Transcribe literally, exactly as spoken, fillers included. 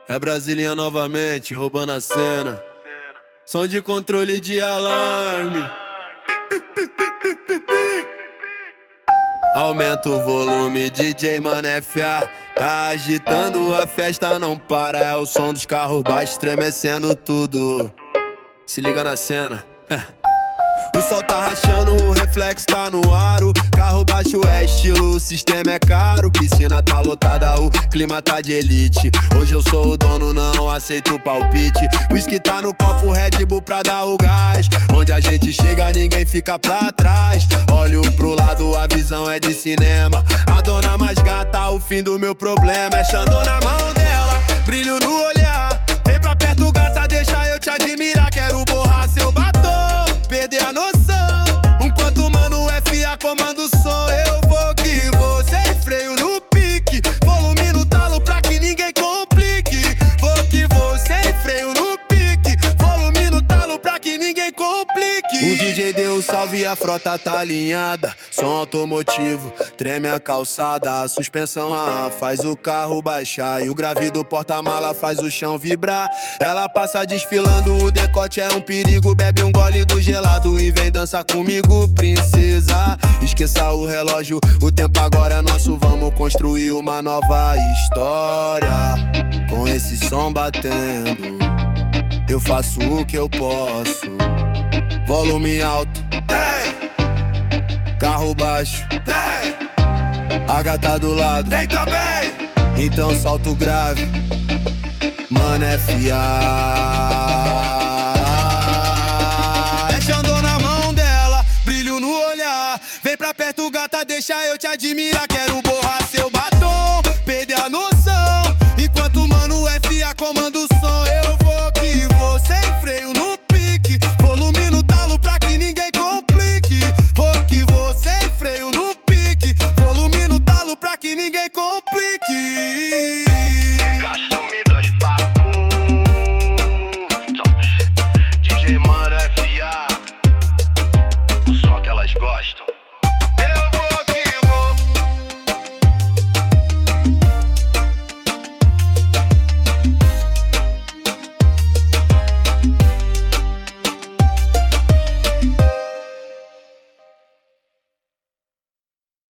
É Brasília novamente, roubando a cena. Som de controle de alarme. Aumenta o volume, D J Mano F A tá agitando a festa, não para. É o som dos carros baixos estremecendo tudo. Se liga na cena. O sol tá rachando, o reflexo tá no aro. Carro baixo é estilo, o sistema é caro. Piscina tá lotada, o clima tá de elite. Hoje eu sou o dono, não aceito palpite. Whisky tá no copo, Red Bull pra dar o gás. Onde a gente chega, ninguém fica pra trás. Olho pro lado, a visão é de cinema. A dona mais gata, o fim do meu problema. É Xandão na mão dela, brilho no olhar. Vem pra perto, gata, deixa eu te admirar. Quero borrar seu batom, perder a noção. Enquanto mano F A comanda o som, eu vou que vou sem freio no pique. Volume no talo pra que ninguém complique. Vou que vou sem freio no pique. Volume no talo pra que ninguém complique. O D J deu um salve e a frota tá alinhada. Som automotivo, treme a calçada. A suspensão ah, faz o carro baixar. E o grave do porta-mala faz o chão vibrar. Ela passa desfilando, o decote é um perigo. Bebe um gole do gelado e vem dançar comigo, princesa. Esqueça o relógio, o tempo agora é nosso. Vamos construir uma nova história. Com esse som batendo, eu faço o que eu posso. Volume alto, tem. Carro baixo, tem. A gata do lado, tem também. Então solta o grave, Mano F A. É Xandão na mão dela, brilho no olhar. Vem pra perto, gata, deixa eu te admirar. Quero borrar seu batom, perder a noção. Enquanto mano F A comanda o